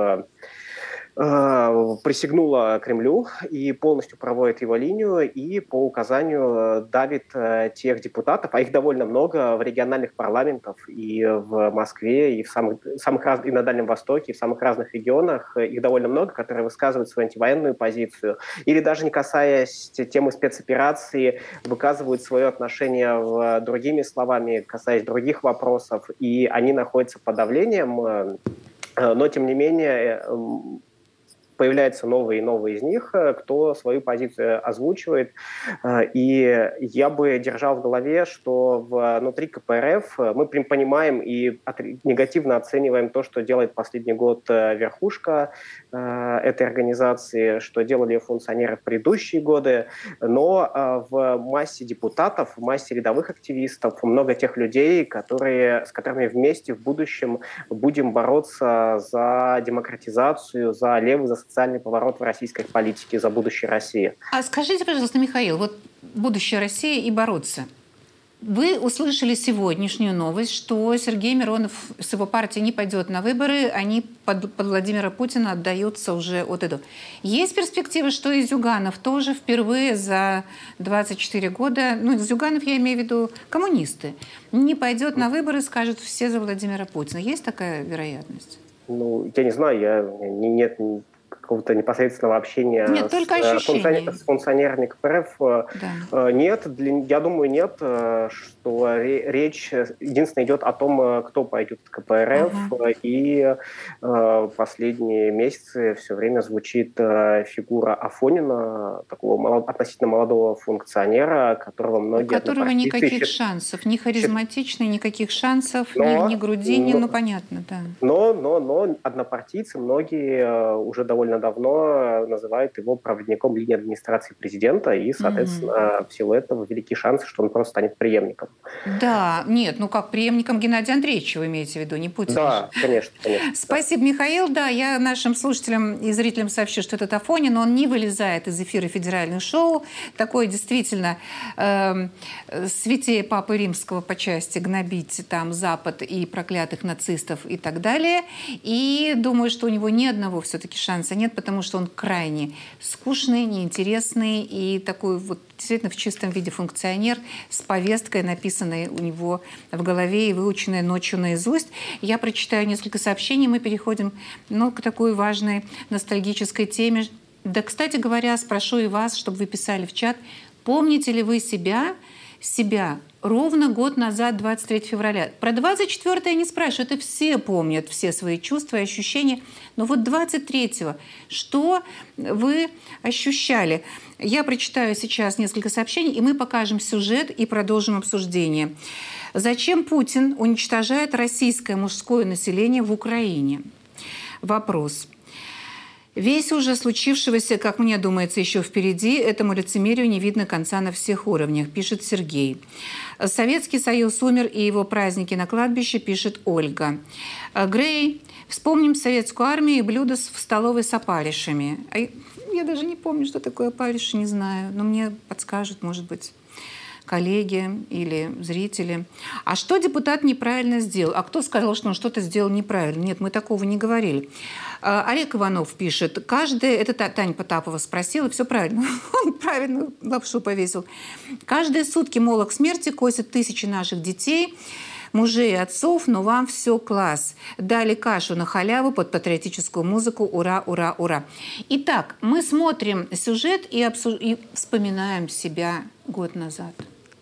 присягнула Кремлю и полностью проводит его линию и по указанию давит тех депутатов, а их довольно много в региональных парламентах и в Москве, и в самых, самых раз, и на Дальнем Востоке, и в самых разных регионах. Их довольно много, которые высказывают свою антивоенную позицию. Или даже не касаясь темы спецоперации, выказывают свое отношение в, другими словами, касаясь других вопросов. И они находятся под давлением, но тем не менее появляются новые и новые из них, кто свою позицию озвучивает. И я бы держал в голове, что внутри ка пэ эр эф мы понимаем и негативно оцениваем то, что делает последний год верхушка этой организации, что делали функционеры в предыдущие годы, но в массе депутатов, в массе рядовых активистов много тех людей, которые, с которыми вместе в будущем будем бороться за демократизацию, за левый, за социальный поворот в российской политике, за будущее России. А скажите, пожалуйста, Михаил, вот будущее России и бороться. Вы услышали сегодняшнюю новость, что Сергей Миронов с его партией не пойдет на выборы, они под, под Владимира Путина отдаются уже от этого. Есть перспектива, что и Зюганов тоже впервые за двадцать четыре года, ну, Зюганов я имею в виду коммунисты, не пойдет на выборы, скажет все за Владимира Путина. Есть такая вероятность? Ну, я не знаю, я, не, нет какого-то непосредственного общения нет, с, только функционер, с функционерами КПРФ. Да. Нет, для, я думаю, нет, что речь единственное идет о том, кто пойдет в КПРФ. Uh-huh. И последние месяцы все время звучит фигура Афонина, такого молод, относительно молодого функционера, которого многие... У которого никаких шансов, ни харизматичный, никаких шансов, но, ни, ни Грудинин, но, ну понятно, да. Но, но, но однопартийцы, многие уже довольно давно называют его проводником линии администрации президента, и, соответственно, mm-hmm. в силу этого велики шансы, что он просто станет преемником. Да, нет, ну как преемником Геннадия Андреевича вы имеете в виду, не Путина? Да, конечно, конечно. Спасибо, Михаил. Да, я нашим слушателям и зрителям сообщу, что этот Афонин, он не вылезает из эфира федеральных шоу, такой действительно э, святее Папы Римского по части гнобить там Запад и проклятых нацистов и так далее. И думаю, что у него ни одного все-таки шанса нет, потому что он крайне скучный, неинтересный и такой вот действительно в чистом виде функционер с повесткой, написанной у него в голове и выученной ночью наизусть. Я прочитаю несколько сообщений, мы переходим ну, к такой важной ностальгической теме. Да, кстати говоря, спрошу и вас, чтобы вы писали в чат, помните ли вы себя, себя ровно год назад, двадцать третьего февраля. Про двадцать четвёртое я не спрашиваю, это все помнят, все свои чувства и ощущения. Но вот двадцать третьего, что вы ощущали? Я прочитаю сейчас несколько сообщений, и мы покажем сюжет и продолжим обсуждение. Зачем Путин уничтожает российское мужское население в Украине? Вопрос. Весь ужас случившегося, как мне думается, еще впереди. Этому лицемерию не видно конца на всех уровнях, пишет Сергей. Советский Союз умер, и его праздники на кладбище, пишет Ольга. Грей. Вспомним советскую армию и блюда в столовой с опарышами. Я даже не помню, что такое опарыши, не знаю. Но мне подскажут, может быть, коллеги или зрители. А что депутат неправильно сделал? А кто сказал, что он что-то сделал неправильно? Нет, мы такого не говорили. Олег Иванов пишет, каждый, это Таня Потапова спросила, все правильно, он правильно лапшу повесил. Каждые сутки молох смерти косят тысячи наших детей, мужей и отцов, но вам все класс. Дали кашу на халяву под патриотическую музыку. Ура, ура, ура. Итак, мы смотрим сюжет и, обсуж... и вспоминаем себя год назад.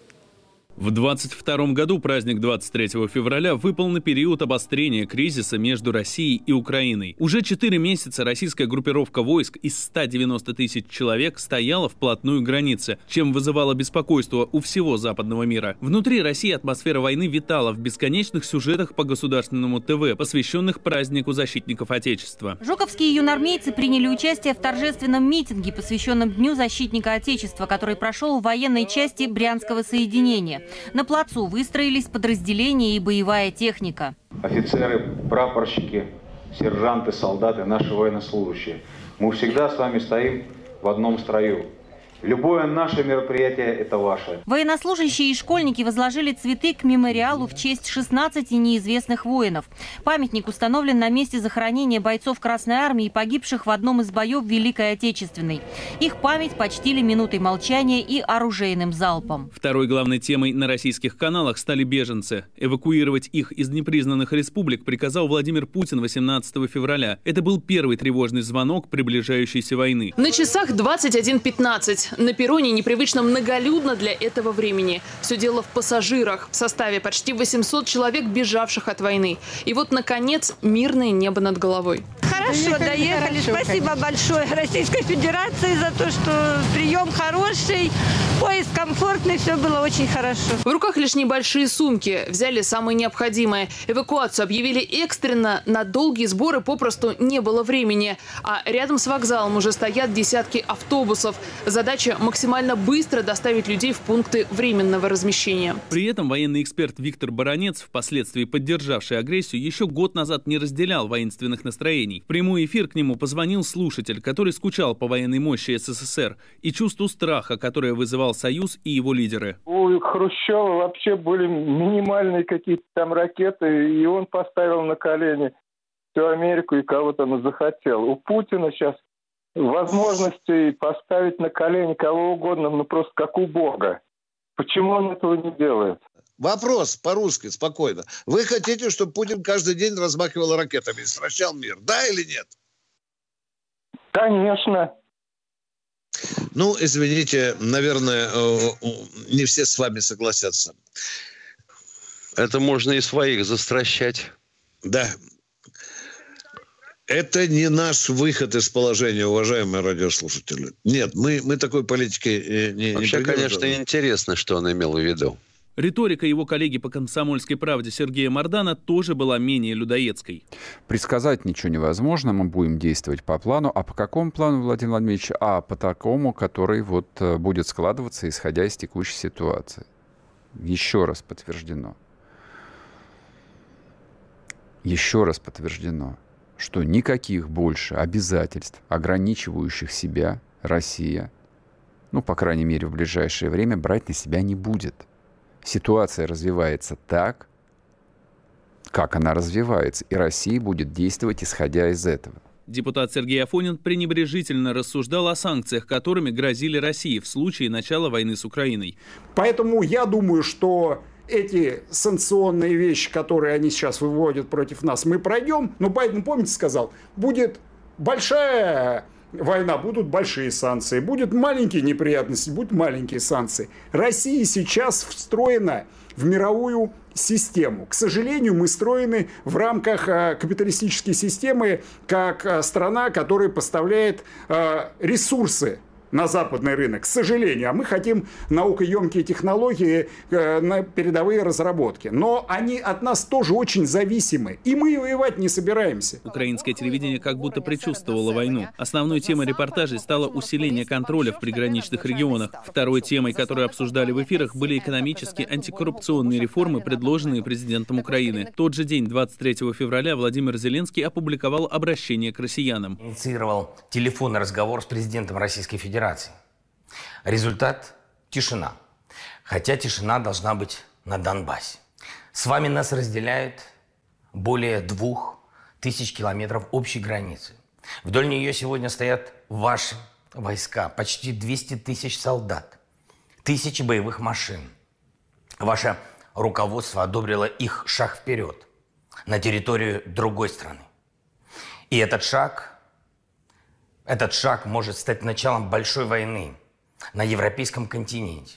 В двадцать втором году праздник двадцать третьего февраля выпал на период обострения кризиса между Россией и Украиной. Уже четыре месяца российская группировка войск из ста девяноста тысяч человек стояла вплотную к границе, чем вызывало беспокойство у всего западного мира. Внутри России атмосфера войны витала в бесконечных сюжетах по государственному ТВ, посвященных празднику защитников Отечества. Жуковские юнормейцы приняли участие в торжественном митинге, посвященном Дню защитника Отечества, который прошел в военной части Брянского соединения. На плацу выстроились подразделения и боевая техника. Офицеры, прапорщики, сержанты, солдаты, наши военнослужащие. Мы всегда с вами стоим в одном строю. Любое наше мероприятие – это ваше. Военнослужащие и школьники возложили цветы к мемориалу в честь шестнадцати неизвестных воинов. Памятник установлен на месте захоронения бойцов Красной Армии, погибших в одном из боев Великой Отечественной. Их память почтили минутой молчания и оружейным залпом. Второй главной темой на российских каналах стали беженцы. Эвакуировать их из непризнанных республик приказал Владимир Путин восемнадцатого февраля. Это был первый тревожный звонок приближающейся войны. На часах двадцать один пятнадцать. На перроне непривычно многолюдно для этого времени. Все дело в пассажирах. В составе почти восемьсот человек, бежавших от войны. И вот, наконец, мирное небо над головой. Хорошо доехали. Хорошо, Спасибо конечно. большое Российской Федерации за то, что прием хороший, поезд комфортный, все было очень хорошо. В руках лишь небольшие сумки. Взяли самое необходимое. Эвакуацию объявили экстренно. На долгие сборы попросту не было времени. А рядом с вокзалом уже стоят десятки автобусов. Задача максимально быстро доставить людей в пункты временного размещения. При этом военный эксперт Виктор Баранец, впоследствии поддержавший агрессию, еще год назад не разделял воинственных настроений. В прямой эфир к нему позвонил слушатель, который скучал по военной мощи СССР и чувству страха, которое вызывал Союз и его лидеры. У Хрущева вообще были минимальные какие-то там ракеты, и он поставил на колени всю Америку и кого-то он захотел. У Путина сейчас возможности поставить на колени кого угодно, ну просто как у Бога. Почему он этого не делает? Вопрос по-русски, спокойно. Вы хотите, чтобы Путин каждый день размахивал ракетами и стращал мир? Да или нет? Конечно. Ну, извините, наверное, не все с вами согласятся. Это можно и своих застращать. Да. Это не наш выход из положения, уважаемые радиослушатели. Нет, мы, мы такой политики не Вообще, не конечно, интересно, что он имел в виду. Риторика его коллеги по «Комсомольской правде» Сергея Мардана тоже была менее людоедской. Предсказать ничего невозможно, мы будем действовать по плану. А по какому плану, Владимир Владимирович? А по такому, который вот будет складываться, исходя из текущей ситуации. Еще раз подтверждено. Еще раз подтверждено, что никаких больше обязательств, ограничивающих себя, Россия, ну, по крайней мере, в ближайшее время брать на себя не будет. Ситуация развивается так, как она развивается, и Россия будет действовать, исходя из этого. Депутат Сергей Афонин пренебрежительно рассуждал о санкциях, которыми грозили России в случае начала войны с Украиной. Поэтому я думаю, что эти санкционные вещи, которые они сейчас выводят против нас, мы пройдем. Но Байден, помните, сказал, будет большая война, будут большие санкции. Будут маленькие неприятности, будут маленькие санкции. Россия сейчас встроена в мировую систему. К сожалению, мы встроены в рамках капиталистической системы как страна, которая поставляет ресурсы на западный рынок, к сожалению. А мы хотим наукоемкие технологии, э, на передовые разработки. Но они от нас тоже очень зависимы. И мы воевать не собираемся. Украинское телевидение как будто предчувствовало войну. Основной темой репортажей стало усиление контроля в приграничных регионах. Второй темой, которую обсуждали в эфирах, были экономические антикоррупционные реформы, предложенные президентом Украины. В тот же день, двадцать третьего февраля, Владимир Зеленский опубликовал обращение к россиянам. Инициировал телефонный разговор с президентом Российской Федерации. Результат – тишина. Хотя тишина должна быть на Донбассе. С вами нас разделяет более двух тысяч километров общей границы. Вдоль нее сегодня стоят ваши войска, почти двести тысяч солдат, тысячи боевых машин. Ваше руководство одобрило их шаг вперед на территорию другой страны. И этот шаг... Этот шаг может стать началом большой войны на европейском континенте.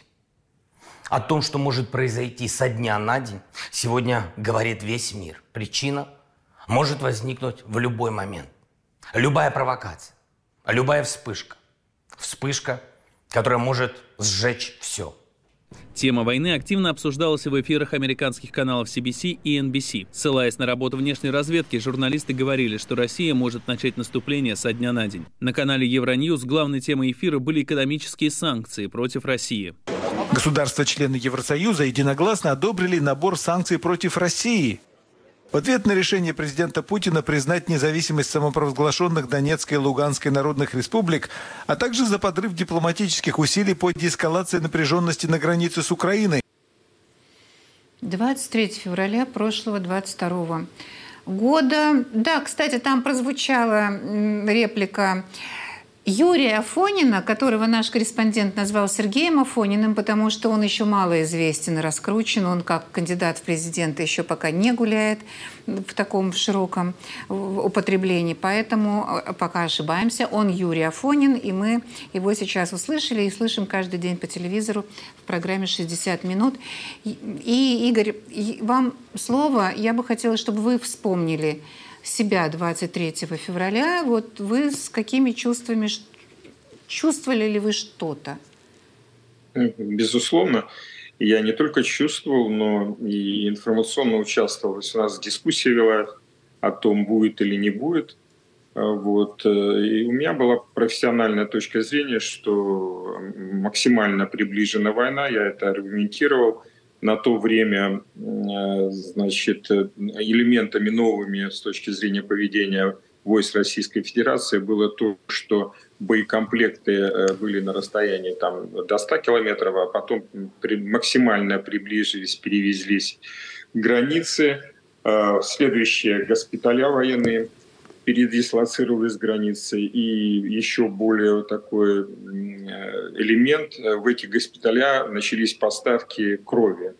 О том, что может произойти со дня на день, сегодня говорит весь мир. Причина может возникнуть в любой момент. Любая провокация, любая вспышка. Вспышка, которая может сжечь все. Тема войны активно обсуждалась в эфирах американских каналов си би си и эн би си. Ссылаясь на работу внешней разведки, журналисты говорили, что Россия может начать наступление со дня на день. На канале Евроньюз главной темой эфира были экономические санкции против России. Государства-члены Евросоюза единогласно одобрили набор санкций против России. В ответ на решение президента Путина признать независимость самопровозглашенных Донецкой и Луганской народных республик, а также за подрыв дипломатических усилий по деэскалации напряженности на границе с Украиной. двадцать третьего февраля прошлого двадцать второго года. Да, кстати, там прозвучала реплика Юрия Афонина, которого наш корреспондент назвал Сергеем Афониным, потому что он еще мало известен и раскручен. Он как кандидат в президенты еще пока не гуляет в таком широком употреблении. Поэтому пока ошибаемся. Он Юрий Афонин, и мы его сейчас услышали и слышим каждый день по телевизору в программе «шестьдесят минут». И, Игорь, вам слово. Я бы хотела, чтобы вы вспомнили себя двадцать третьего февраля. Вот вы с какими чувствами, чувствовали ли вы что-то? Безусловно. Я не только чувствовал, но и информационно участвовал. У нас дискуссия вела о том, будет или не будет. Вот. И у меня была профессиональная точка зрения, что максимально приближена война. Я это аргументировал. На то время, значит, элементами новыми с точки зрения поведения войск Российской Федерации было то, что боекомплекты были на расстоянии там, до ста километров, а потом при, максимально приближились, перевезлись к границе. Следующие госпиталя военные передислоцировались с границы. И еще более такой элемент. В эти госпиталя начались поставки крови.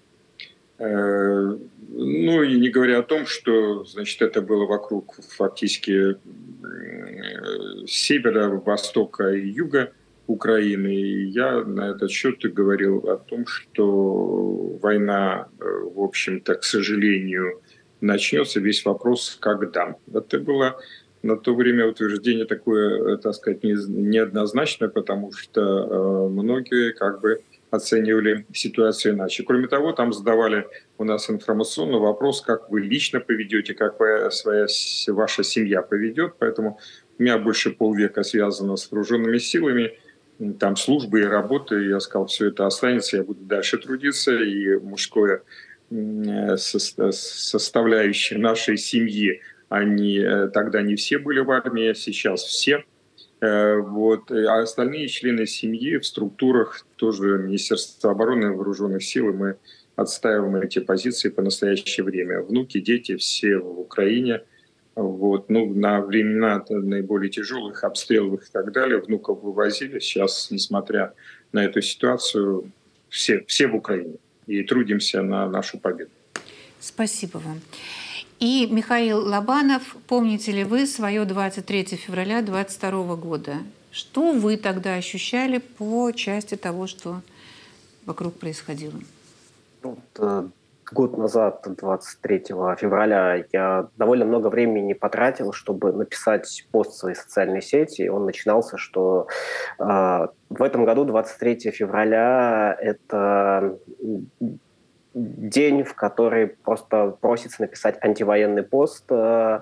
Ну и не говоря о том, что, значит, это было вокруг фактически севера, востока и юга Украины. И я на этот счет говорил о том, что война, в общем-то, к сожалению, начнется. Весь вопрос, когда. Это было на то время утверждение такое, так сказать, неоднозначное, потому что многие как бы оценивали ситуацию иначе. Кроме того, там задавали у нас информационный вопрос, как вы лично поведете, как вы, своя, ваша семья поведет. Поэтому у меня больше полвека связано с вооруженными силами, там службы и работы. Я сказал, все это останется, я буду дальше трудиться. И мужское составляющее нашей семьи, они тогда не все были в армии, сейчас все. Вот. А остальные члены семьи в структурах тоже Министерства обороны и Вооруженных сил, и мы отстаиваем эти позиции по настоящее время. Внуки, дети все в Украине. Вот. Ну, на времена наиболее тяжелых обстрелов и так далее внуков вывозили. Сейчас, несмотря на эту ситуацию, все, все в Украине. И трудимся на нашу победу. Спасибо вам. И Михаил Лобанов, помните ли вы свое двадцать третьего февраля две тысячи двадцать второго года? Что вы тогда ощущали по части того, что вокруг происходило? Год назад, двадцать третьего февраля, я довольно много времени потратил, чтобы написать пост в своей социальной сети. Он начинался, что э, в этом году, двадцать третьего февраля, это день, в который просто просится написать антивоенный пост, э,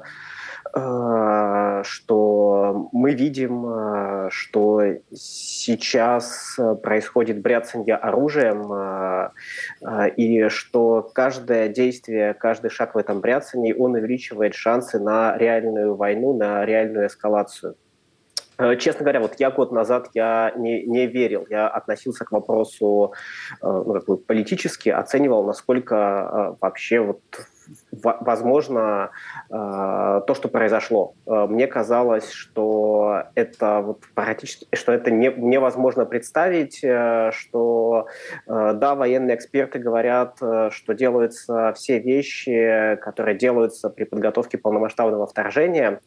э, что мы видим, э, что сейчас происходит бряцанье оружием, э, э, и что каждое действие, каждый шаг в этом бряцании, он увеличивает шансы на реальную войну, на реальную эскалацию. Честно говоря, вот я год назад я не, не верил, я относился к вопросу ну, как бы политически, оценивал, насколько вообще вот возможно то, что произошло. Мне казалось, что это вот практически, что это не, невозможно представить, что да, военные эксперты говорят, что делаются все вещи, которые делаются при подготовке полномасштабного вторжения,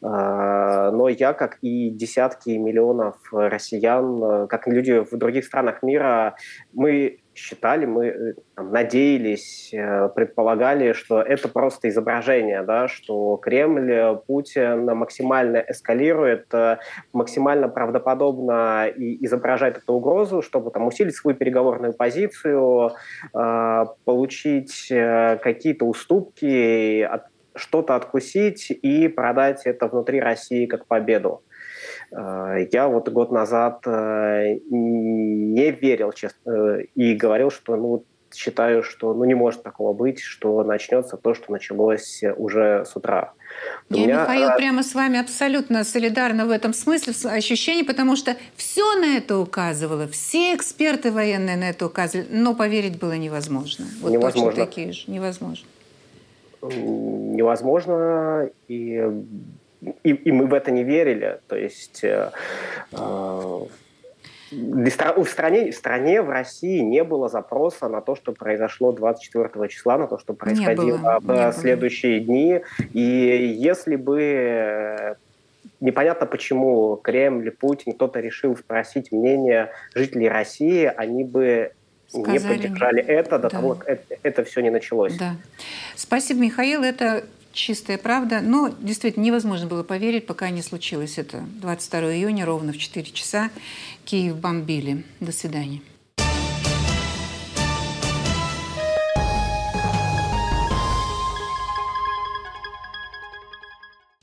но я, как и десятки миллионов россиян, как и люди в других странах мира, мы считали, мы надеялись, предполагали, что это просто изображение, да, что Кремль, Путин максимально эскалирует, максимально правдоподобно и изображает эту угрозу, чтобы там усилить свою переговорную позицию, получить какие-то уступки, что-то откусить и продать это внутри России как победу. Я вот год назад не верил, честно, и говорил, что ну, считаю, что ну, не может такого быть, что начнется то, что началось уже с утра. У Я, меня... Михаил, прямо с вами абсолютно солидарна в этом смысле, в ощущении, потому что все на это указывало, все эксперты военные на это указывали, но поверить было невозможно. Вот невозможно. Точно такие же, невозможно. Невозможно, и... И, и мы в это не верили. То есть э, э, в, стране, в стране, в России не было запроса на то, что произошло двадцать четвёртого числа, на то, что происходило в следующие дни. И если бы... Непонятно, почему Кремль, Путин, кто-то решил спросить мнение жителей России, они бы... Сказали, не поддержали это до да. того, как это, это все не началось. Да. Спасибо, Михаил. Это чистая правда. Но действительно невозможно было поверить, пока не случилось это. двадцать второго июня ровно в четыре часа Киев бомбили. До свидания.